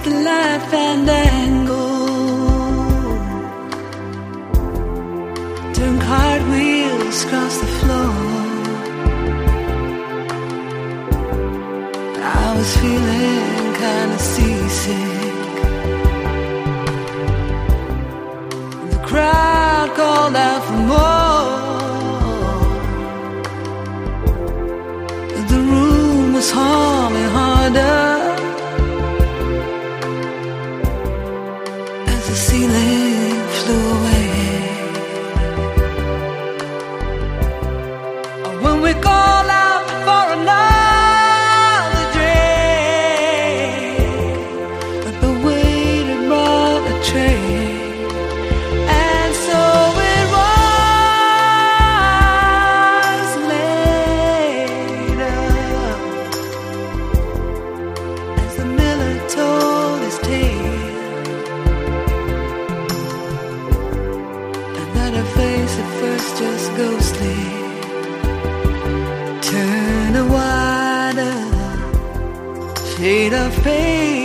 the light fandango, turn cartwheels across the floor. I was feeling kinda seasick. The crowd called out for more. The room was humming harder as the ceiling flew away. When we call out for another drink, but the waiter brought a tray, and so it was later as the miller told his tale, and that her face at first just ghostly turn a wider shade of pale.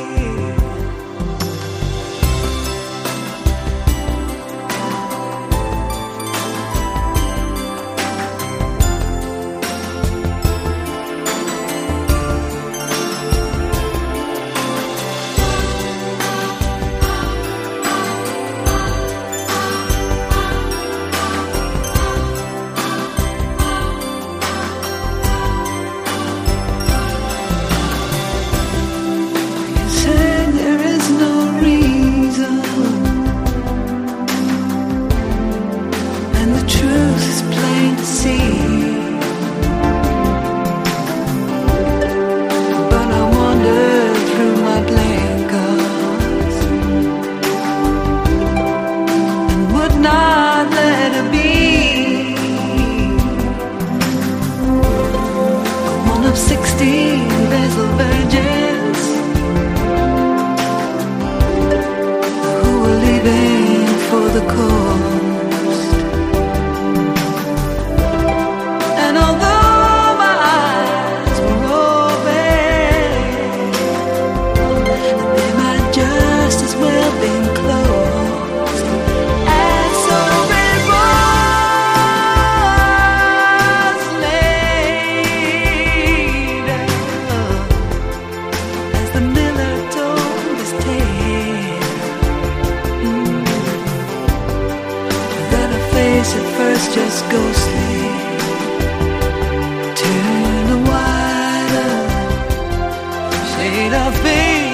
At first just ghostly, turn a wider shade of pink.